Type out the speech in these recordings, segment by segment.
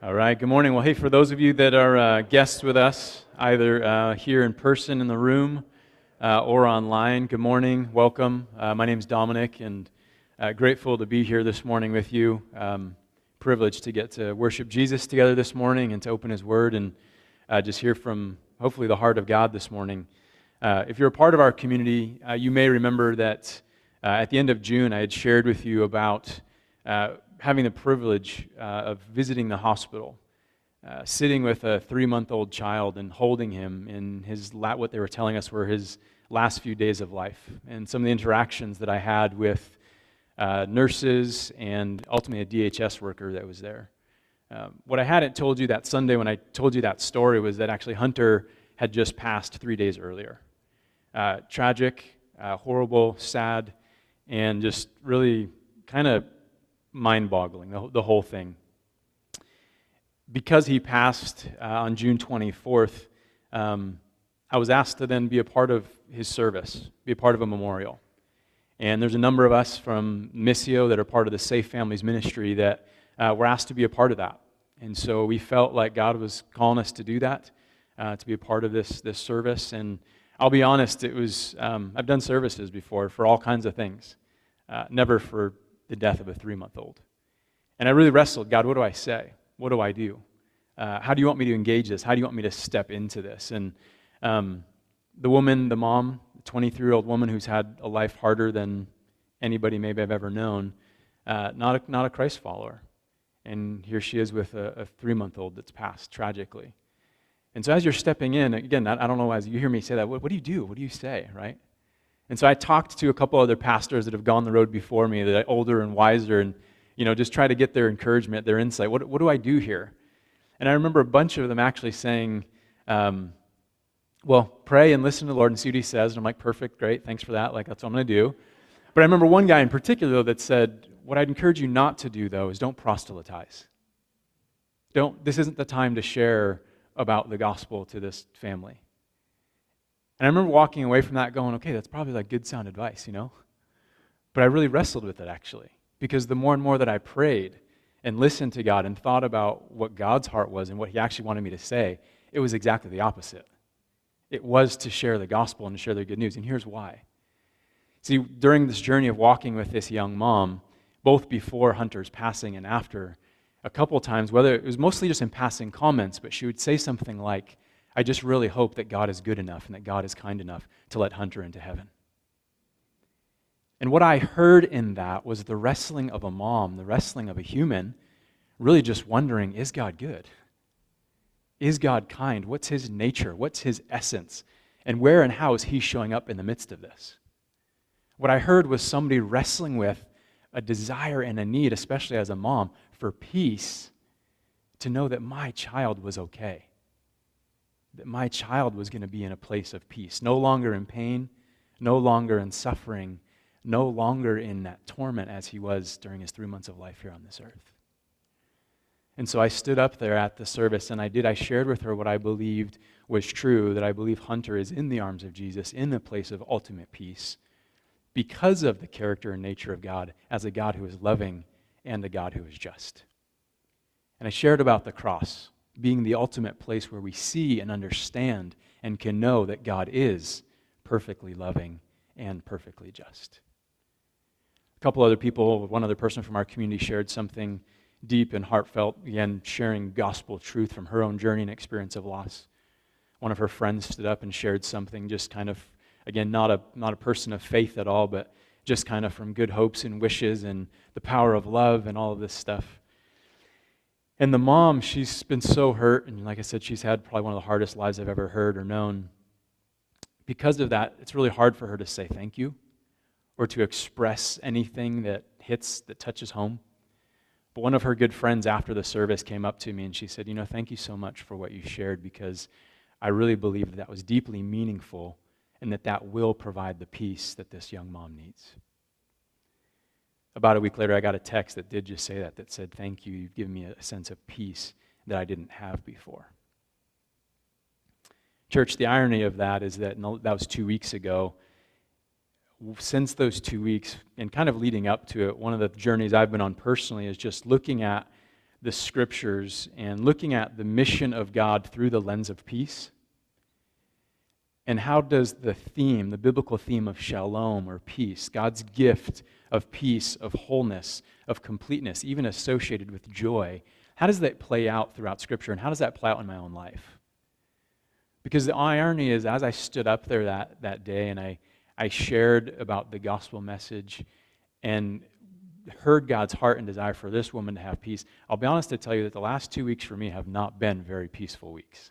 All right, good morning. Well, hey, for those of you that are guests with us, either here in person in the room or online, good morning, welcome. My name's Dominic, and grateful to be here this morning with you. Privileged to get to worship Jesus together this morning and to open His Word and just hear from, hopefully, the heart of God this morning. If you're a part of our community, you may remember that at the end of June, I had shared with you about having the privilege of visiting the hospital, sitting with a 3-month-old child and holding him in what they were telling us were his last few days of life, and some of the interactions that I had with nurses and ultimately a DHS worker that was there. What I hadn't told you that Sunday when I told you that story was that actually Hunter had just passed 3 days earlier. Tragic, horrible, sad, and just really kind of mind-boggling, the whole thing. Because he passed on June 24th, I was asked to then be a part of his service, be a part of a memorial. And there's a number of us from Missio that are part of the Safe Families Ministry that were asked to be a part of that. And so we felt like God was calling us to do that, to be a part of this service. And I'll be honest, it was I've done services before for all kinds of things, never for the death of a 3-month-old. And I really wrestled, God, what do I say? What do I do? How do you want me to engage this? How do you want me to step into this? And the mom, the 23-year-old woman who's had a life harder than anybody maybe I've ever known, not a Christ follower. And here she is with a 3-month-old that's passed tragically. And so as you're stepping in, again, I don't know, as you hear me say that, what do you do? What do you say, right? And so I talked to a couple other pastors that have gone the road before me, that are older and wiser, and just try to get their encouragement, their insight. What do I do here? And I remember a bunch of them actually saying, well, pray and listen to the Lord and see what He says. And I'm like, perfect, great, thanks for that. Like, that's what I'm going to do. But I remember one guy in particular, though, that said, what I'd encourage you not to do, though, is don't proselytize. This isn't the time to share about the gospel to this family. And I remember walking away from that going, okay, that's probably like good sound advice, But I really wrestled with it, actually, because the more and more that I prayed and listened to God and thought about what God's heart was and what He actually wanted me to say, it was exactly the opposite. It was to share the gospel and to share the good news, and here's why. See, during this journey of walking with this young mom, both before Hunter's passing and after, a couple times, whether it was mostly just in passing comments, but she would say something like, I just really hope that God is good enough and that God is kind enough to let Hunter into heaven. And what I heard in that was the wrestling of a mom, the wrestling of a human, really just wondering, is God good? Is God kind? What's His nature? What's His essence? And where and how is He showing up in the midst of this? What I heard was somebody wrestling with a desire and a need, especially as a mom, for peace, to know that my child was okay. That my child was going to be in a place of peace, no longer in pain, no longer in suffering, no longer in that torment as he was during his 3 months of life here on this earth. And so I stood up there at the service, and I shared with her what I believed was true, that I believe Hunter is in the arms of Jesus, in a place of ultimate peace, because of the character and nature of God as a God who is loving and a God who is just. And I shared about the cross being the ultimate place where we see and understand and can know that God is perfectly loving and perfectly just. A couple other people, one other person from our community shared something deep and heartfelt, again, sharing gospel truth from her own journey and experience of loss. One of her friends stood up and shared something just kind of, again, not a person of faith at all, but just kind of from good hopes and wishes and the power of love and all of this stuff. And the mom, she's been so hurt, and like I said, she's had probably one of the hardest lives I've ever heard or known. Because of that, it's really hard for her to say thank you or to express anything that touches home. But one of her good friends after the service came up to me and she said, thank you so much for what you shared, because I really believe that was deeply meaningful and that will provide the peace that this young mom needs. About a week later, I got a text that did just say that said, thank you, you've given me a sense of peace that I didn't have before. Church, the irony of that is that that was 2 weeks ago. Since those 2 weeks, and kind of leading up to it, one of the journeys I've been on personally is just looking at the scriptures and looking at the mission of God through the lens of peace. And how does the theme, the biblical theme of shalom or peace, God's gift of peace, of wholeness, of completeness, even associated with joy, how does that play out throughout Scripture, and how does that play out in my own life? Because the irony is, as I stood up there that day and I shared about the gospel message and heard God's heart and desire for this woman to have peace, I'll be honest to tell you that the last 2 weeks for me have not been very peaceful weeks.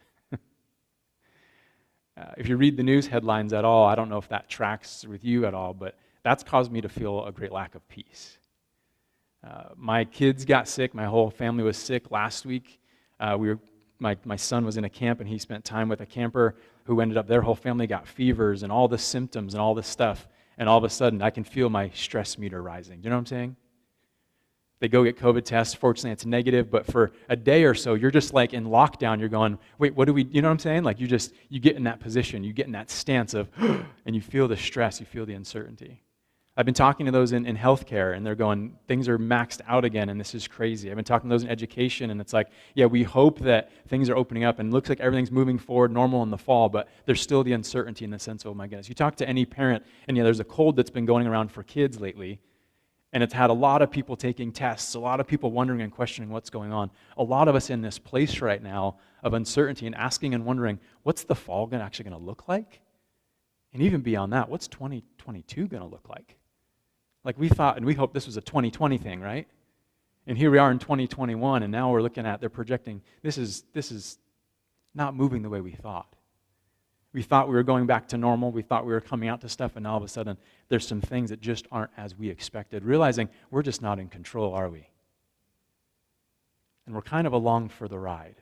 If you read the news headlines at all, I don't know if that tracks with you at all, but that's caused me to feel a great lack of peace. My kids got sick. My whole family was sick last week. My son was in a camp, and he spent time with a camper who ended up, their whole family got fevers and all the symptoms and all this stuff, and all of a sudden I can feel my stress meter rising. Do you know what I'm saying? They go get COVID tests. Fortunately, it's negative, but for a day or so, you're just like in lockdown. You're going, wait, what do we, you know what I'm saying? Like you get in that position, you get in that stance of, and you feel the stress, you feel the uncertainty. I've been talking to those in healthcare, and they're going, things are maxed out again, and this is crazy. I've been talking to those in education, and it's like, yeah, we hope that things are opening up, and it looks like everything's moving forward normal in the fall, but there's still the uncertainty in the sense of, oh my goodness. You talk to any parent, and yeah, there's a cold that's been going around for kids lately, and it's had a lot of people taking tests, a lot of people wondering and questioning what's going on. A lot of us in this place right now of uncertainty and asking and wondering, what's the fall actually going to look like? And even beyond that, what's 2022 going to look like? Like we thought and we hoped this was a 2020 thing, right? And here we are in 2021, and now we're looking at, they're projecting, this is not moving the way we thought. We thought we were going back to normal. We thought we were coming out to stuff, and all of a sudden, there's some things that just aren't as we expected, realizing we're just not in control, are we? And we're kind of along for the ride.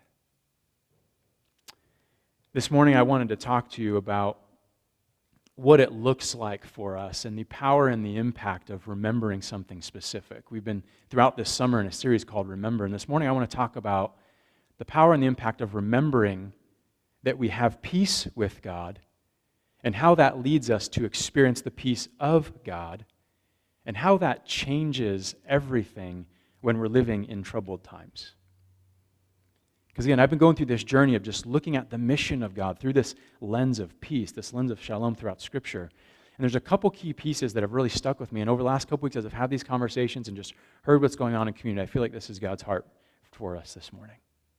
This morning, I wanted to talk to you about what it looks like for us and the power and the impact of remembering something specific. We've been, throughout this summer, in a series called Remember, and this morning I want to talk about the power and the impact of remembering that we have peace with God, and how that leads us to experience the peace of God, and how that changes everything when we're living in troubled times. Because again, I've been going through this journey of just looking at the mission of God through this lens of peace, this lens of shalom throughout Scripture. And there's a couple key pieces that have really stuck with me, and over the last couple weeks as I've had these conversations and just heard what's going on in community, I feel like this is God's heart for us this morning.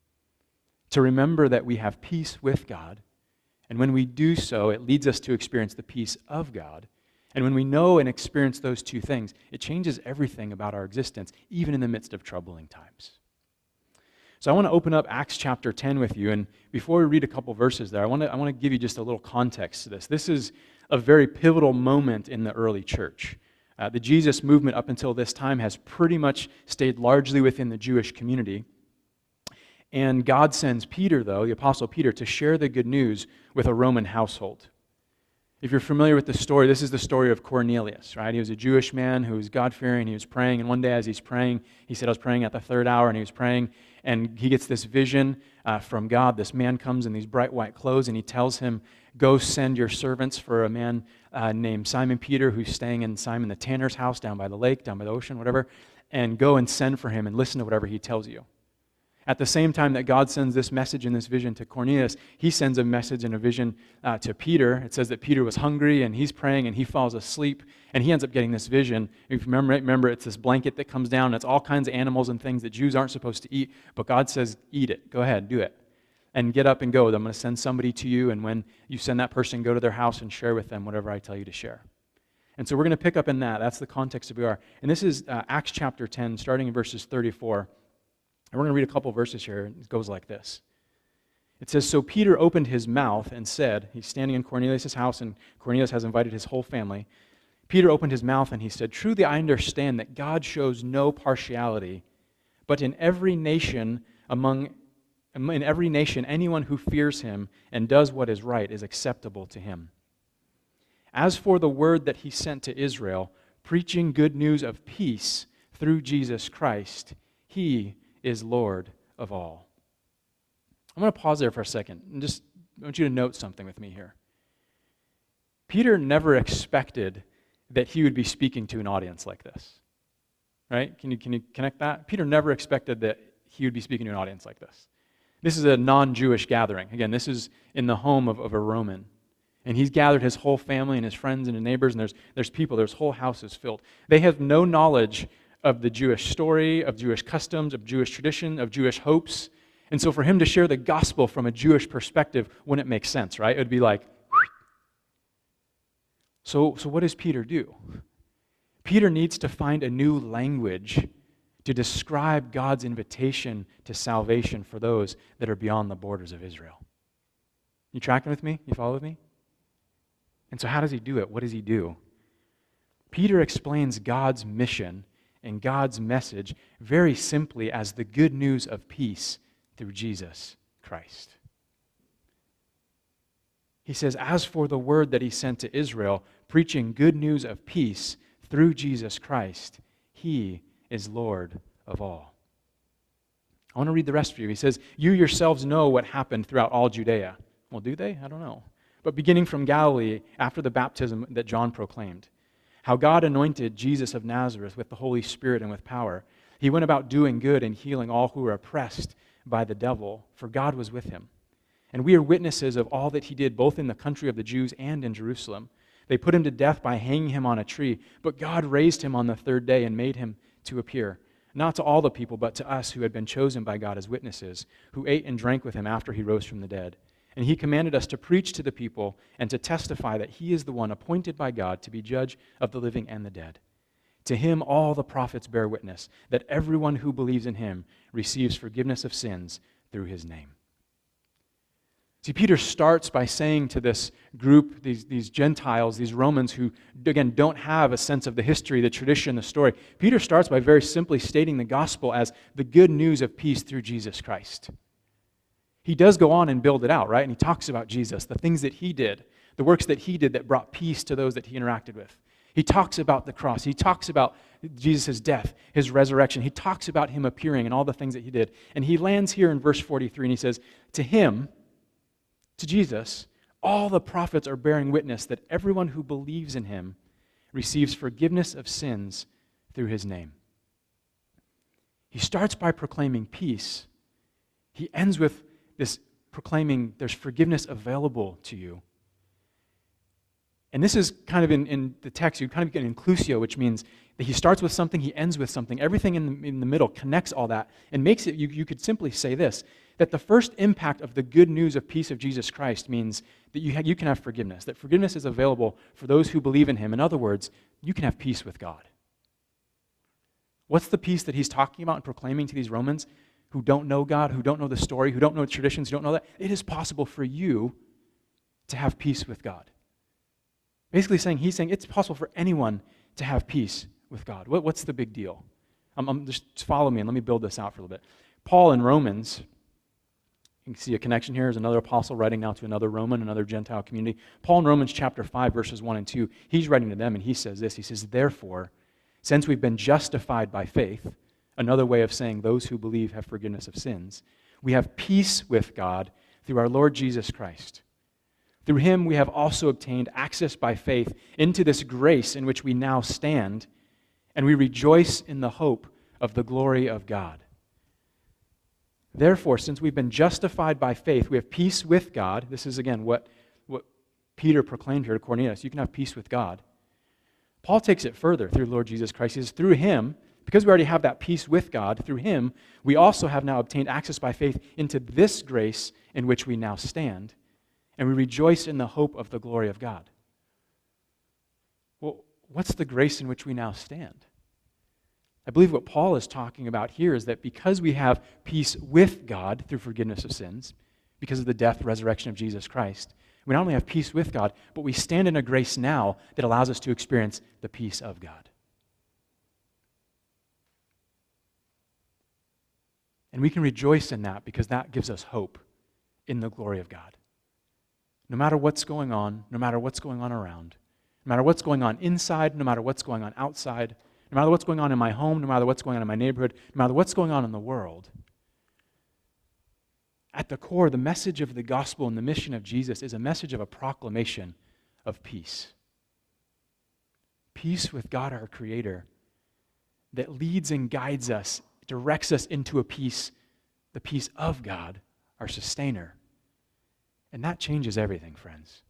To remember that we have peace with God, and when we do so, it leads us to experience the peace of God. And when we know and experience those two things, it changes everything about our existence, even in the midst of troubling times. So I want to open up Acts chapter 10 with you, and before we read a couple verses there, I want to give you just a little context to this. This is a very pivotal moment in the early church. The Jesus movement up until this time has pretty much stayed largely within the Jewish community. And God sends Peter, though, the Apostle Peter, to share the good news with a Roman household. If you're familiar with the story, this is the story of Cornelius, right? He was a Jewish man who was God-fearing. He was praying, and one day as he's praying, he said, I was praying at the third hour, and he was praying, and he gets this vision from God. This man comes in these bright white clothes, and he tells him, go send your servants for a man named Simon Peter, who's staying in Simon the tanner's house down by the lake, down by the ocean, whatever, and go and send for him and listen to whatever he tells you. At the same time that God sends this message and this vision to Cornelius, he sends a message and a vision to Peter. It says that Peter was hungry, and he's praying, and he falls asleep, and he ends up getting this vision. If you remember, it's this blanket that comes down, and it's all kinds of animals and things that Jews aren't supposed to eat, but God says, eat it. Go ahead, do it. And get up and go. I'm going to send somebody to you, and when you send that person, go to their house and share with them whatever I tell you to share. And so we're going to pick up in that. That's the context of who we are. And this is Acts chapter 10, starting in verses 34. And we're going to read a couple verses here. It goes like this. It says, so Peter opened his mouth and said, he's standing in Cornelius' house, and Cornelius has invited his whole family. Peter opened his mouth and he said, truly I understand that God shows no partiality, but in every nation, anyone who fears him and does what is right is acceptable to him. As for the word that he sent to Israel, preaching good news of peace through Jesus Christ, he is Lord of all. I'm going to pause there for a second and just I want you to note something with me here. Peter never expected that he would be speaking to an audience like this. Right? Can you connect that? Peter never expected that he would be speaking to an audience like this. This is a non-Jewish gathering. Again, this is in the home of a Roman. And he's gathered his whole family and his friends and his neighbors, and there's people, there's whole houses filled. They have no knowledge of the Jewish story, of Jewish customs, of Jewish tradition, of Jewish hopes. And so for him to share the gospel from a Jewish perspective wouldn't make sense, right? It would be like, so what does Peter do? Peter needs to find a new language to describe God's invitation to salvation for those that are beyond the borders of Israel. You tracking with me? You follow with me? And so how does he do it? What does he do? Peter explains God's mission and God's message very simply as the good news of peace through Jesus Christ. He says, as for the word that he sent to Israel, preaching good news of peace through Jesus Christ, he is Lord of all. I want to read the rest for you. He says, you yourselves know what happened throughout all Judea. Well, do they? I don't know. But beginning from Galilee, after the baptism that John proclaimed, how God anointed Jesus of Nazareth with the Holy Spirit and with power. He went about doing good and healing all who were oppressed by the devil, for God was with him. And we are witnesses of all that he did, both in the country of the Jews and in Jerusalem. They put him to death by hanging him on a tree, but God raised him on the third day and made him to appear, not to all the people, but to us who had been chosen by God as witnesses, who ate and drank with him after he rose from the dead. And he commanded us to preach to the people and to testify that he is the one appointed by God to be judge of the living and the dead. To him all the prophets bear witness that everyone who believes in him receives forgiveness of sins through his name. See, Peter starts by saying to this group, these Gentiles, these Romans who, again, don't have a sense of the history, the tradition, the story. Peter starts by very simply stating the gospel as the good news of peace through Jesus Christ. He does go on and build it out, right? And he talks about Jesus, the things that he did, the works that he did that brought peace to those that he interacted with. He talks about the cross. He talks about Jesus' death, his resurrection. He talks about him appearing and all the things that he did. And he lands here in verse 43 and he says, to him, to Jesus, all the prophets are bearing witness that everyone who believes in him receives forgiveness of sins through his name. He starts by proclaiming peace. He ends with this proclaiming there's forgiveness available to you. And this is kind of in the text, you kind of get an inclusio, which means that he starts with something, he ends with something. Everything in the middle connects all that and makes it, you could simply say this, that the first impact of the good news of peace of Jesus Christ means that you can have forgiveness, that forgiveness is available for those who believe in him. In other words, you can have peace with God. What's the peace that he's talking about and proclaiming to these Romans who don't know God, who don't know the story, who don't know the traditions, who don't know that? It is possible for you to have peace with God. Basically he's saying it's possible for anyone to have peace with God. What's the big deal? Just follow me and let me build this out for a little bit. Paul in Romans, you can see a connection here. There's another apostle writing now to another Roman, another Gentile community. Paul in Romans chapter 5, verses 1 and 2, he's writing to them and he says this. He says, therefore, since we've been justified by faith, another way of saying those who believe have forgiveness of sins, we have peace with God through our Lord Jesus Christ. Through him we have also obtained access by faith into this grace in which we now stand, and we rejoice in the hope of the glory of God. Therefore, since we've been justified by faith, we have peace with God. This is, again, what Peter proclaimed here to Cornelius. You can have peace with God. Paul takes it further through Lord Jesus Christ. He says, through him, because we already have that peace with God, through him, we also have now obtained access by faith into this grace in which we now stand, and we rejoice in the hope of the glory of God. Well, what's the grace in which we now stand? I believe what Paul is talking about here is that because we have peace with God through forgiveness of sins, because of the death, resurrection of Jesus Christ, we not only have peace with God, but we stand in a grace now that allows us to experience the peace of God. And we can rejoice in that because that gives us hope in the glory of God. No matter what's going on, no matter what's going on around, no matter what's going on inside, no matter what's going on outside, no matter what's going on in my home, no matter what's going on in my neighborhood, no matter what's going on in the world, at the core, the message of the gospel and the mission of Jesus is a message of a proclamation of peace. Peace with God, our Creator, that leads and guides us, directs us into a peace the peace of God, our sustainer. And that changes everything, friends.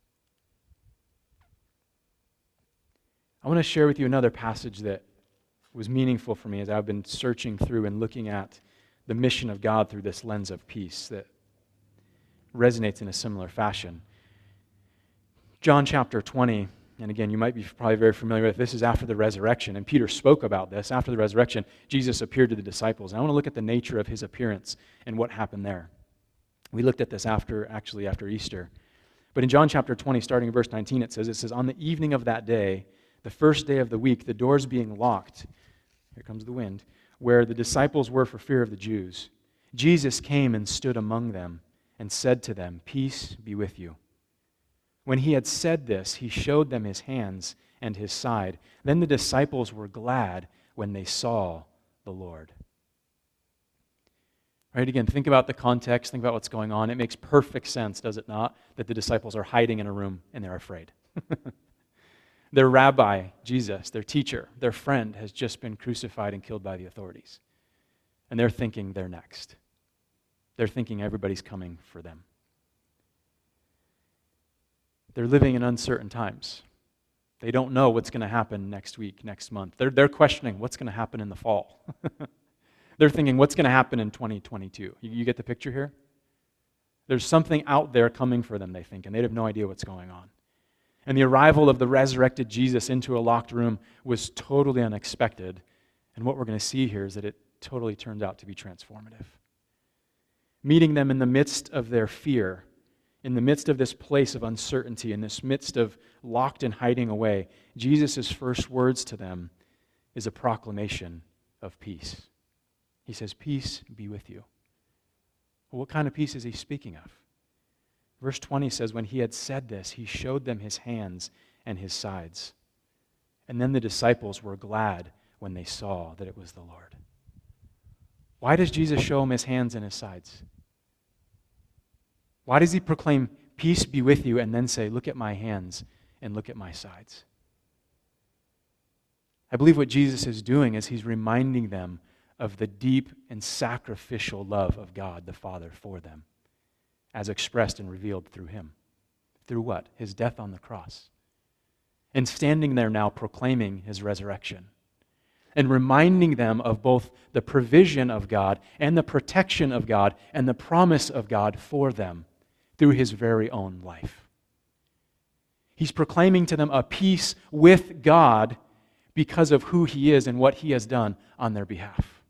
I want to share with you another passage that was meaningful for me as I've been searching through and looking at the mission of God through this lens of peace that resonates in a similar fashion. John chapter 20, and again, you might be probably very familiar with this, is after the resurrection, and Peter spoke about this. After the resurrection, Jesus appeared to the disciples. And I want to look at the nature of his appearance and what happened there. We looked at this after Easter. But in John chapter 20, starting in verse 19, it says, on the evening of that day, the first day of the week, the doors being locked, here comes the wind, where the disciples were for fear of the Jews, Jesus came and stood among them and said to them, "Peace be with you." When he had said this, he showed them his hands and his side. Then the disciples were glad when they saw the Lord. Right, again, think about the context, think about what's going on. It makes perfect sense, does it not, that the disciples are hiding in a room and they're afraid. Their rabbi, Jesus, their teacher, their friend, has just been crucified and killed by the authorities. And they're thinking they're next. They're thinking everybody's coming for them. They're living in uncertain times. They don't know what's going to happen next week, next month. They're questioning what's going to happen in the fall. They're thinking what's going to happen in 2022. You get the picture here? There's something out there coming for them, they think, and they have no idea what's going on. And the arrival of the resurrected Jesus into a locked room was totally unexpected. And what we're going to see here is that it totally turns out to be transformative. Meeting them in the midst of their fear, in the midst of this place of uncertainty, in this midst of locked and hiding away, Jesus' first words to them is a proclamation of peace. He says, "Peace be with you." Well, what kind of peace is he speaking of? Verse 20 says, when he had said this, he showed them his hands and his sides. And then the disciples were glad when they saw that it was the Lord. Why does Jesus show them his hands and his sides? Why does he proclaim, "Peace be with you," and then say, "Look at my hands and look at my sides"? I believe what Jesus is doing is he's reminding them of the deep and sacrificial love of God the Father for them, as expressed and revealed through him. Through what? His death on the cross. And standing there now proclaiming his resurrection. And reminding them of both the provision of God and the protection of God and the promise of God for them through his very own life. He's proclaiming to them a peace with God because of who he is and what he has done on their behalf.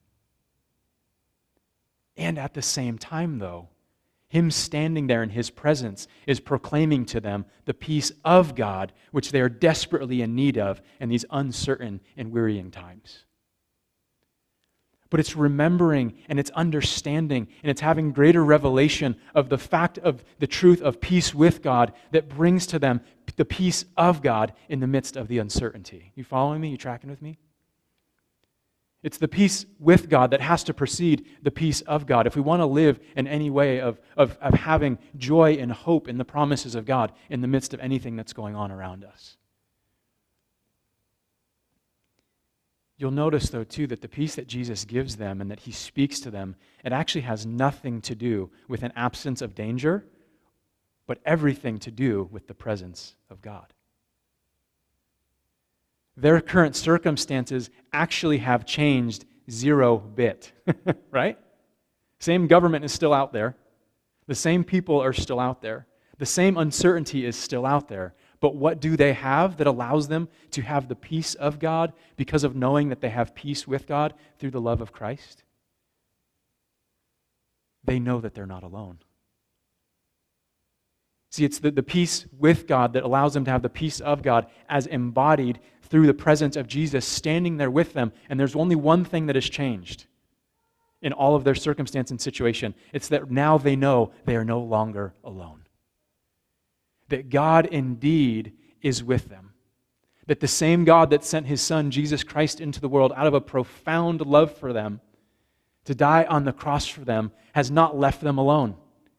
And at the same time, though, him standing there in his presence is proclaiming to them the peace of God, which they are desperately in need of in these uncertain and wearying times. But it's remembering and it's understanding and it's having greater revelation of the fact of the truth of peace with God that brings to them the peace of God in the midst of the uncertainty. You following me? You tracking with me? It's the peace with God that has to precede the peace of God. If we want to live in any way of having joy and hope in the promises of God in the midst of anything that's going on around us. You'll notice, though, too, that the peace that Jesus gives them and that he speaks to them, it actually has nothing to do with an absence of danger, but everything to do with the presence of God. Their current circumstances actually have changed 0 bit, right? Same government is still out there. The same people are still out there. The same uncertainty is still out there. But what do they have that allows them to have the peace of God because of knowing that they have peace with God through the love of Christ? They know that they're not alone. See, it's the peace with God that allows them to have the peace of God as embodied through the presence of Jesus standing there with them. And there's only one thing that has changed in all of their circumstance and situation. It's that now they know they are no longer alone. That God indeed is with them. That the same God that sent his Son, Jesus Christ, into the world out of a profound love for them, to die on the cross for them, has not left them alone.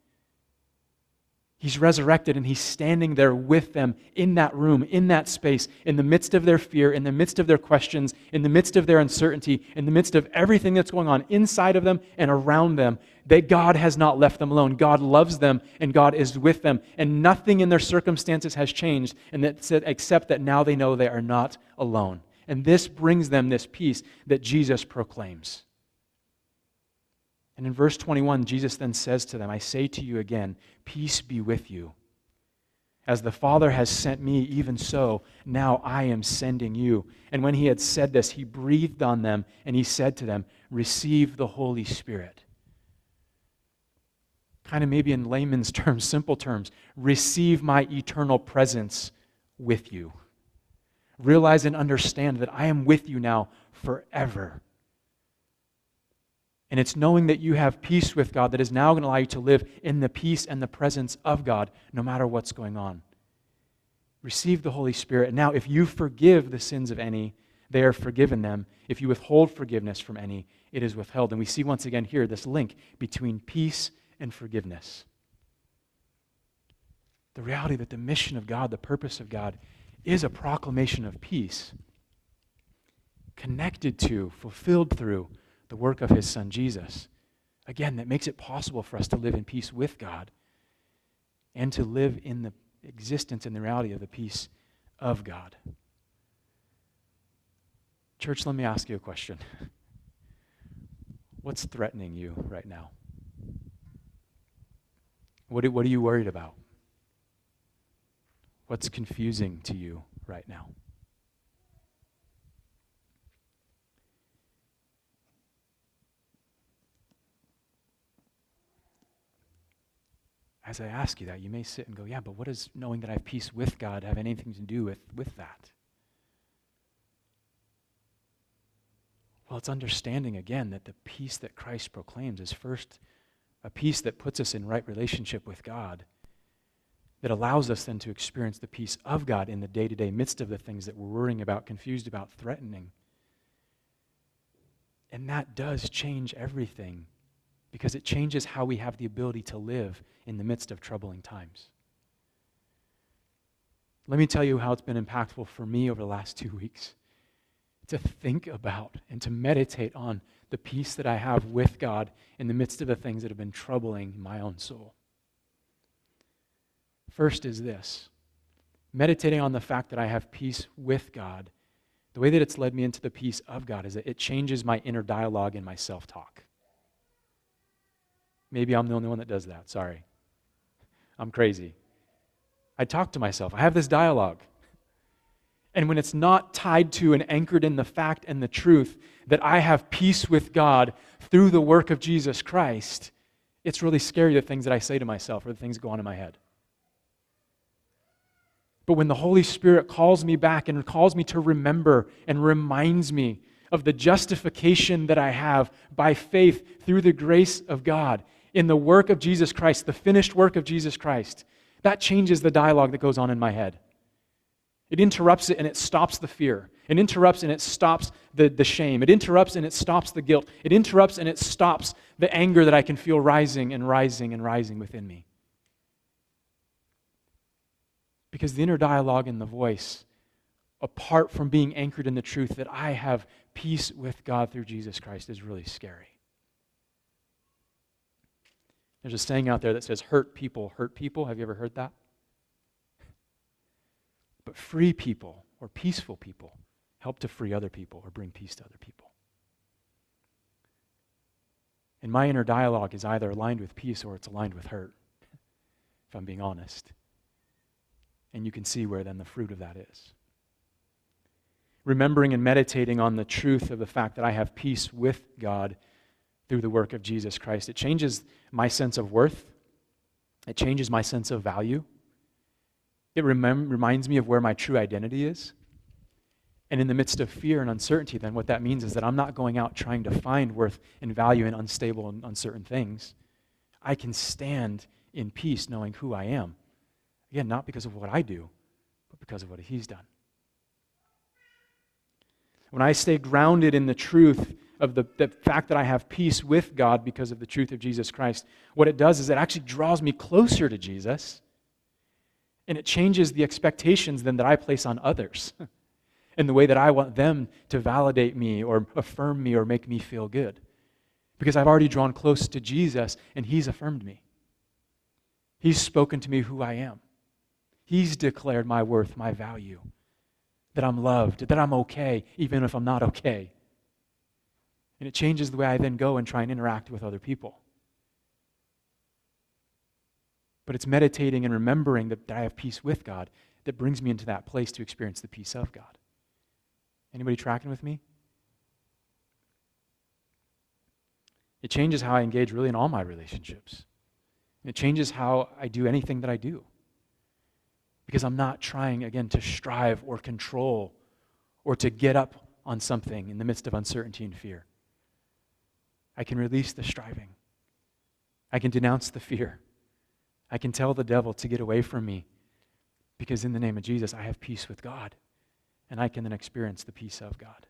He's resurrected and he's standing there with them in that room, in that space, in the midst of their fear, in the midst of their questions, in the midst of their uncertainty, in the midst of everything that's going on inside of them and around them. that God has not left them alone. God loves them and God is with them. And nothing in their circumstances has changed, and except that now they know they are not alone. And this brings them this peace that Jesus proclaims. And in verse 21, Jesus then says to them, I say to you again, peace be with you. As the Father has sent me, even so, now I am sending you. And when he had said this, he breathed on them, and he said to them, receive the Holy Spirit. Kind of maybe in layman's terms, simple terms, receive my eternal presence with you. Realize and understand that I am with you now forever. And it's knowing that you have peace with God that is now going to allow you to live in the peace and the presence of God no matter what's going on. Receive the Holy Spirit. And now if you forgive the sins of any, they are forgiven them. If you withhold forgiveness from any, it is withheld. And we see once again here this link between peace and forgiveness. The reality that the mission of God, the purpose of God, is a proclamation of peace, connected to, fulfilled through the work of his Son Jesus. Again, that makes it possible for us to live in peace with God and to live in the existence and the reality of the peace of God. Church, let me ask you a question. What's threatening you right now? What are you worried about? What's confusing to you right now? As I ask you that, you may sit and go, yeah, but what does knowing that I have peace with God have anything to do with that? Well, it's understanding, again, that the peace that Christ proclaims is first a peace that puts us in right relationship with God, that allows us then to experience the peace of God in the day-to-day midst of the things that we're worrying about, confused about, threatening. And that does change everything, because it changes how we have the ability to live in the midst of troubling times. Let me tell you how it's been impactful for me over the last 2 weeks to think about and to meditate on the peace that I have with God in the midst of the things that have been troubling my own soul. First is this: meditating on the fact that I have peace with God, the way that it's led me into the peace of God is that it changes my inner dialogue and my self-talk. Maybe I'm the only one that does that. Sorry. I'm crazy. I talk to myself. I have this dialogue. And when it's not tied to and anchored in the fact and the truth that I have peace with God through the work of Jesus Christ, it's really scary, the things that I say to myself or the things that go on in my head. But when the Holy Spirit calls me back and calls me to remember and reminds me of the justification that I have by faith through the grace of God in the work of Jesus Christ, the finished work of Jesus Christ, that changes the dialogue that goes on in my head. It interrupts it and it stops the fear. It interrupts and it stops the shame. It interrupts and it stops the guilt. It interrupts and it stops the anger that I can feel rising and rising and rising within me. Because the inner dialogue and the voice, apart from being anchored in the truth that I have peace with God through Jesus Christ, is really scary. There's a saying out there that says, hurt people hurt people. Have you ever heard that? But free people or peaceful people help to free other people or bring peace to other people. And my inner dialogue is either aligned with peace or it's aligned with hurt, if I'm being honest. And you can see where then the fruit of that is. Remembering and meditating on the truth of the fact that I have peace with God through the work of Jesus Christ, it changes my sense of worth. It changes my sense of value. It reminds me of where my true identity is. And in the midst of fear and uncertainty, then what that means is that I'm not going out trying to find worth and value in unstable and uncertain things. I can stand in peace knowing who I am. Again, not because of what I do, but because of what He's done. When I stay grounded in the truth of the fact that I have peace with God because of the truth of Jesus Christ, what it does is it actually draws me closer to Jesus, and it changes the expectations then that I place on others and the way that I want them to validate me or affirm me or make me feel good. Because I've already drawn close to Jesus and He's affirmed me. He's spoken to me who I am. He's declared my worth, my value, that I'm loved, that I'm okay, even if I'm not okay. And it changes the way I then go and try and interact with other people. But it's meditating and remembering that I have peace with God that brings me into that place to experience the peace of God. Anybody tracking with me? It changes how I engage really in all my relationships. It changes how I do anything that I do. Because I'm not trying, again, to strive or control or to get up on something in the midst of uncertainty and fear. I can release the striving. I can denounce the fear. I can tell the devil to get away from me because in the name of Jesus, I have peace with God, and I can then experience the peace of God.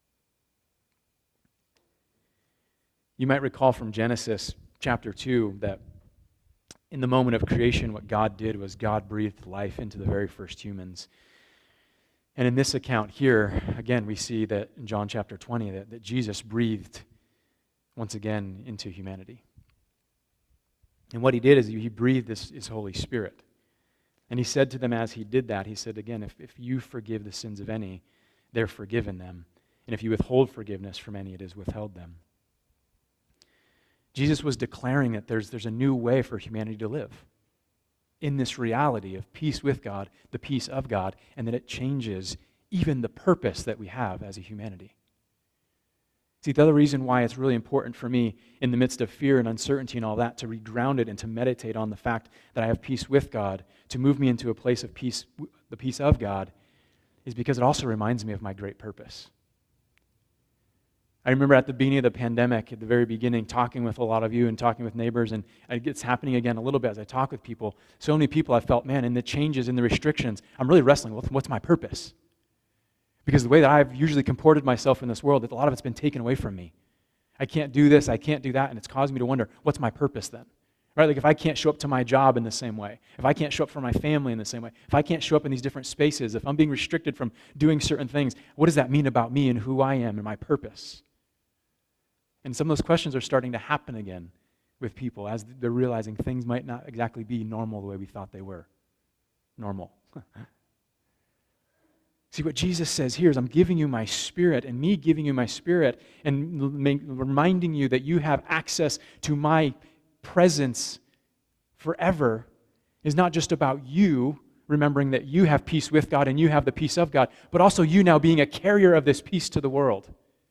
You might recall from Genesis chapter 2 that in the moment of creation, what God did was God breathed life into the very first humans. And in this account here, again, we see that in John chapter 20, that Jesus breathed once again into humanity. And what He did is He breathed His Holy Spirit. And He said to them as He did that, He said, again, if you forgive the sins of any, they're forgiven them. And if you withhold forgiveness from any, it is withheld them. Jesus was declaring that there's a new way for humanity to live in this reality of peace with God, the peace of God, and that it changes even the purpose that we have as a humanity. See, the other reason why it's really important for me in the midst of fear and uncertainty and all that to reground it and to meditate on the fact that I have peace with God, to move me into a place of peace, the peace of God, is because it also reminds me of my great purpose. I remember at the beginning of the pandemic, at the very beginning, talking with a lot of you and talking with neighbors, and it's happening again a little bit as I talk with people. So many people I felt, man, in the changes, in the restrictions, I'm really wrestling with what's my purpose? Because the way that I've usually comported myself in this world, a lot of it's been taken away from me. I can't do this, I can't do that, and it's caused me to wonder, what's my purpose then? Right? Like if I can't show up to my job in the same way, if I can't show up for my family in the same way, if I can't show up in these different spaces, if I'm being restricted from doing certain things, what does that mean about me and who I am and my purpose? And some of those questions are starting to happen again with people as they're realizing things might not exactly be normal the way we thought they were. Normal. See, what Jesus says here is I'm giving you my Spirit, and me giving you my Spirit and reminding you that you have access to my presence forever is not just about you remembering that you have peace with God and you have the peace of God, but also you now being a carrier of this peace to the world.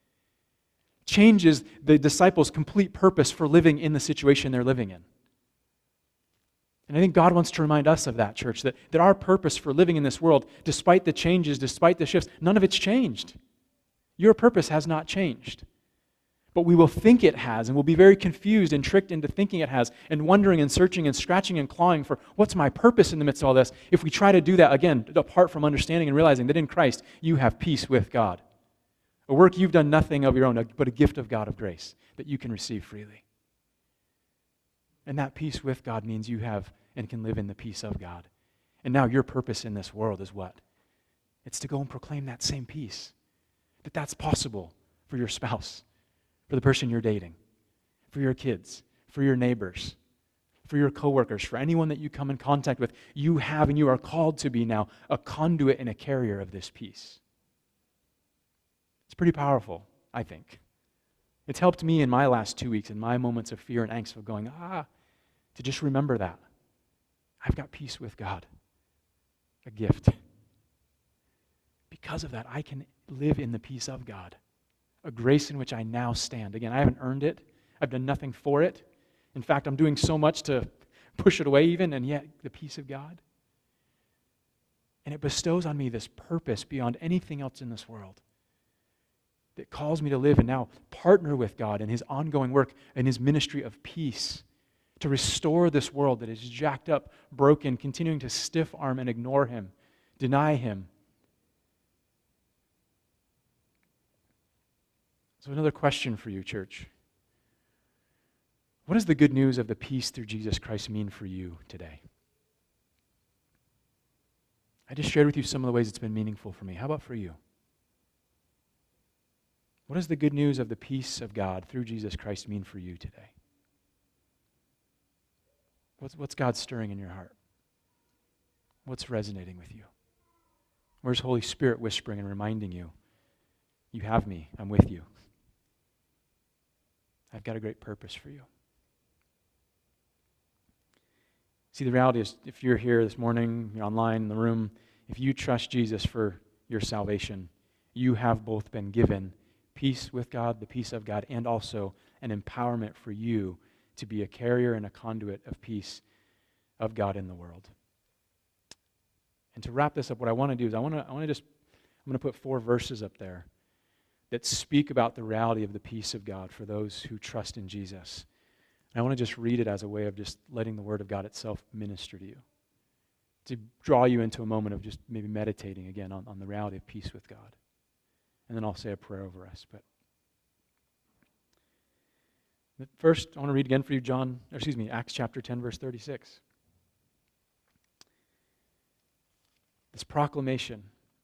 Changes the disciples' complete purpose for living in the situation they're living in. And I think God wants to remind us of that, church, that our purpose for living in this world, despite the changes, despite the shifts, none of it's changed. Your purpose has not changed. But we will think it has, and we'll be very confused and tricked into thinking it has, and wondering and searching and scratching and clawing for what's my purpose in the midst of all this, if we try to do that, again, apart from understanding and realizing that in Christ, you have peace with God. A work you've done nothing of your own, but a gift of God of grace that you can receive freely. And that peace with God means you have and can live in the peace of God. And now your purpose in this world is what? It's to go and proclaim that same peace. That's possible for your spouse, for the person you're dating, for your kids, for your neighbors, for your coworkers, for anyone that you come in contact with. You have and you are called to be now a conduit and a carrier of this peace. It's pretty powerful, I think. It's helped me in my last 2 weeks, in my moments of fear and angst of going, to just remember that. I've got peace with God, a gift. Because of that, I can live in the peace of God, a grace in which I now stand. Again, I haven't earned it. I've done nothing for it. In fact, I'm doing so much to push it away even, and yet the peace of God. And it bestows on me this purpose beyond anything else in this world that calls me to live and now partner with God in His ongoing work and His ministry of peace to restore this world that is jacked up, broken, continuing to stiff arm and ignore Him, deny Him. So another question for you, church. What does the good news of the peace through Jesus Christ mean for you today? I just shared with you some of the ways it's been meaningful for me. How about for you? What does the good news of the peace of God through Jesus Christ mean for you today? What's God stirring in your heart? What's resonating with you? Where's Holy Spirit whispering and reminding you, you have me, I'm with you. I've got a great purpose for you. See, the reality is, if you're here this morning, you're online in the room, if you trust Jesus for your salvation, you have both been given peace with God, the peace of God, and also an empowerment for you to be a carrier and a conduit of peace of God in the world. And to wrap this up, what I want to do is I'm going to put 4 verses up there that speak about the reality of the peace of God for those who trust in Jesus. And I want to just read it as a way of just letting the Word of God itself minister to you, to draw you into a moment of just maybe meditating again on the reality of peace with God. And then I'll say a prayer over us. But first, I want to read again for you Acts chapter 10, verse 36. This proclamation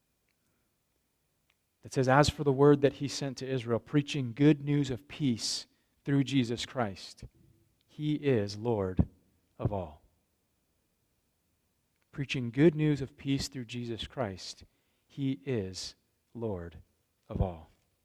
that says, as for the word that he sent to Israel, preaching good news of peace through Jesus Christ, he is Lord of all. Preaching good news of peace through Jesus Christ, he is Lord of all.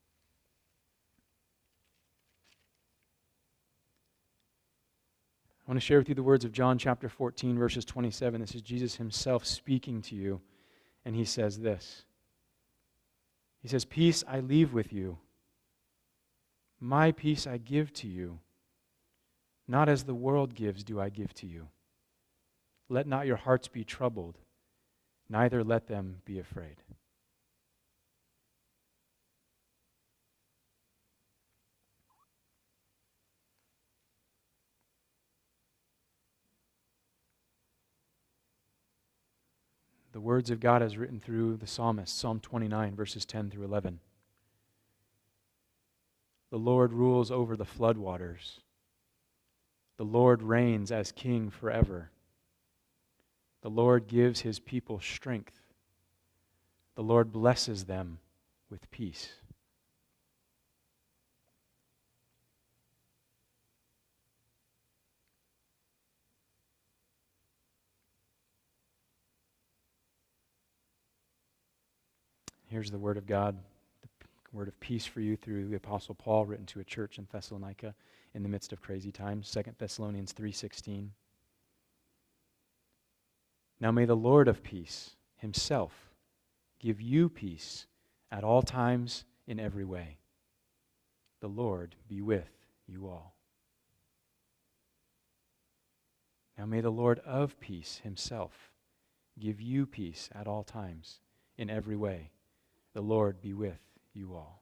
I want to share with you the words of John chapter 14, verses 27. This is Jesus himself speaking to you, and he says this. He says, peace I leave with you. My peace I give to you. Not as the world gives do I give to you. Let not your hearts be troubled, neither let them be afraid. The words of God as written through the psalmist, Psalm 29, verses 10 through 11. The Lord rules over the floodwaters. The Lord reigns as king forever. The Lord gives his people strength. The Lord blesses them with peace. Here's the word of God, the word of peace for you through the Apostle Paul, written to a church in Thessalonica in the midst of crazy times, 2 Thessalonians 3:16. Now may the Lord of peace himself give you peace at all times in every way. The Lord be with you all. Now may the Lord of peace himself give you peace at all times in every way. The Lord be with you all.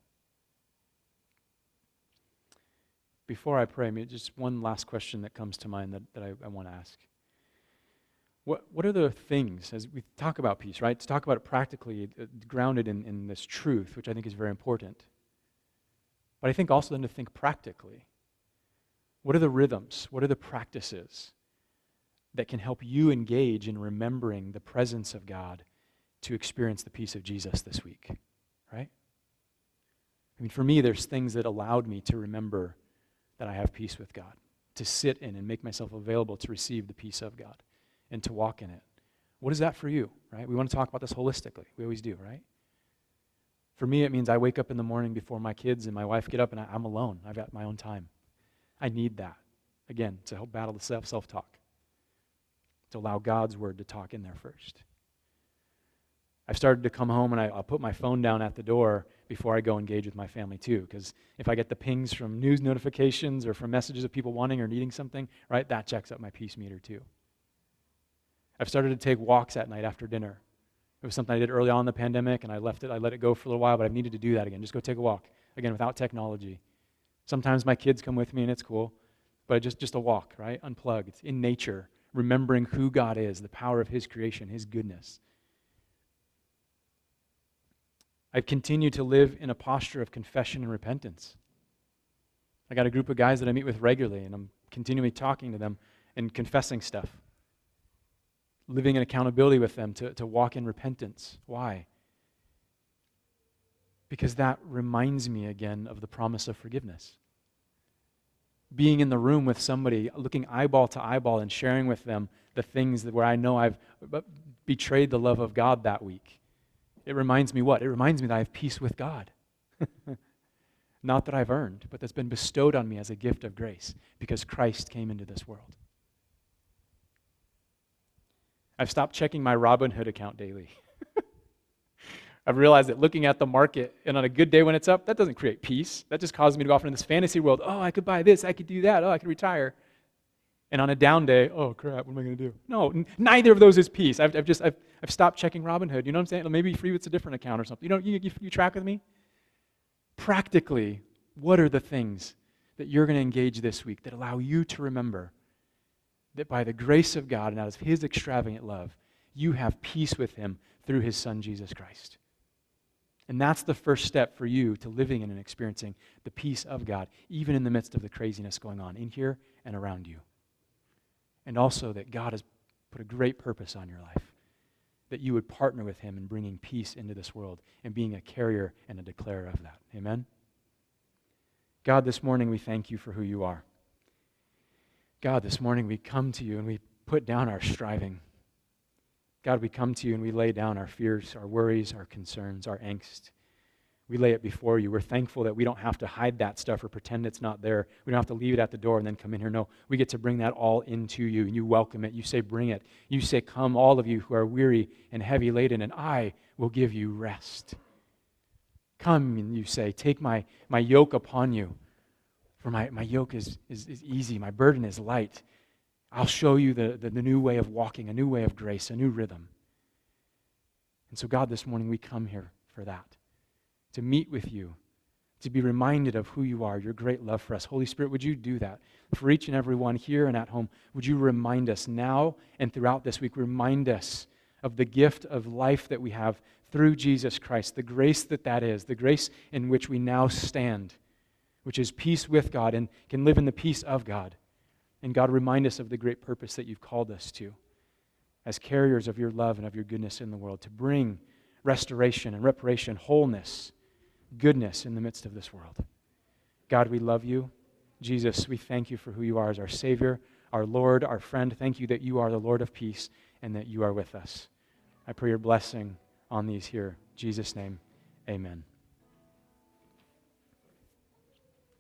Before I pray, just one last question that comes to mind that I want to ask. What are the things, as we talk about peace, right? To talk about it practically, grounded in this truth, which I think is very important. But I think also then to think practically. What are the rhythms? What are the practices that can help you engage in remembering the presence of God to experience the peace of Jesus this week, right? I mean, for me, there's things that allowed me to remember that I have peace with God, to sit in and make myself available to receive the peace of God and to walk in it. What is that for you, right? We want to talk about this holistically. We always do, right? For me, it means I wake up in the morning before my kids and my wife get up and I'm alone. I've got my own time. I need that, again, to help battle the self-talk, to allow God's word to talk in there first. I've started to come home and I'll put my phone down at the door before I go engage with my family too, because if I get the pings from news notifications or from messages of people wanting or needing something, right, that checks up my peace meter too. I've started to take walks at night after dinner. It was something I did early on in the pandemic and I let it go for a little while, but I've needed to do that again. Just go take a walk, again, without technology. Sometimes my kids come with me and it's cool, but just a walk, right, unplugged, in nature, remembering who God is, the power of his creation, his goodness. I've continued to live in a posture of confession and repentance. I got a group of guys that I meet with regularly, and I'm continually talking to them and confessing stuff. Living in accountability with them to walk in repentance. Why? because that reminds me again of the promise of forgiveness. Being in the room with somebody, looking eyeball to eyeball and sharing with them the things where I know I've betrayed the love of God that week. It reminds me what? It reminds me that I have peace with God. Not that I've earned, but that's been bestowed on me as a gift of grace because Christ came into this world. I've stopped checking my Robinhood account daily. I've realized that looking at the market, and on a good day when it's up, that doesn't create peace. That just causes me to go off into this fantasy world. Oh, I could buy this, I could do that, oh, I could retire. And on a down day, oh crap, what am I going to do? No, neither of those is peace. I've stopped checking Robinhood. You know what I'm saying? Maybe for you it's a different account or something. You track with me? Practically, what are the things that you're going to engage this week that allow you to remember that by the grace of God and out of His extravagant love, you have peace with Him through His Son, Jesus Christ? And that's the first step for you to living in and experiencing the peace of God, even in the midst of the craziness going on in here and around you. And also that God has put a great purpose on your life, that you would partner with Him in bringing peace into this world and being a carrier and a declarer of that. Amen? God, this morning we thank You for who You are. God, this morning we come to You and we put down our striving. God, we come to You and we lay down our fears, our worries, our concerns, our angst. We lay it before You. We're thankful that we don't have to hide that stuff or pretend it's not there. We don't have to leave it at the door and then come in here. No, we get to bring that all into You, and You welcome it. You say, bring it. You say, come, all of you who are weary and heavy laden, and I will give you rest. Come, and You say, take my yoke upon you, for my yoke is easy, my burden is light. I'll show you the new way of walking, a new way of grace, a new rhythm. And so, God, this morning we come here for that, to meet with You, to be reminded of who You are, Your great love for us. Holy Spirit, would You do that for each and every one here and at home? Would You remind us now and throughout this week, remind us of the gift of life that we have through Jesus Christ, the grace that is, the grace in which we now stand, which is peace with God and can live in the peace of God. And God, remind us of the great purpose that You've called us to as carriers of Your love and of Your goodness in the world, to bring restoration and reparation, wholeness, goodness in the midst of this world. God, we love You. Jesus, we thank You for who You are as our Savior, our Lord, our friend. Thank You that You are the Lord of peace and that You are with us. I pray Your blessing on these here. In Jesus' name, amen.